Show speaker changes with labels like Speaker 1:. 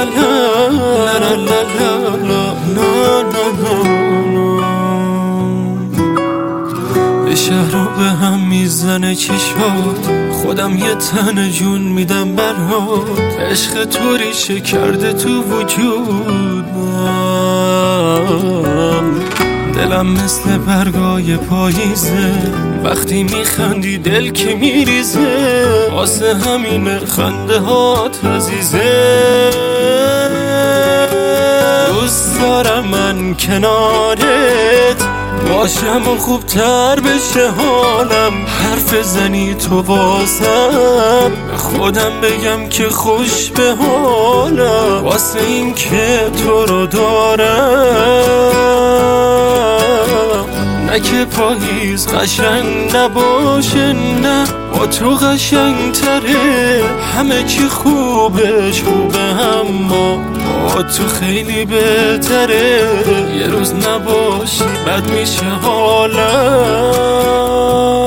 Speaker 1: به شهر رو به هم میزنه چشات، خودم یه تن جون میدم برات. عشق تو ریشه کرده تو وجودم، دلم مثل برگای پاییزه، وقتی میخندی دل که میریزه، واسه همین خنده هات عزیزه. دوست دارم من کنارت باشم و خوبتر بشه حالم، حرف زنی تو واسم، به خودم بگم که خوش به حالم، واسه این که تو رو دارم. نه که پاییز قشنگ نباشه، نه با تو قشنگ تره، همه چی خوبش خوبه اما با تو خیلی بهتره. یه روز نباشی بد میشه حالم.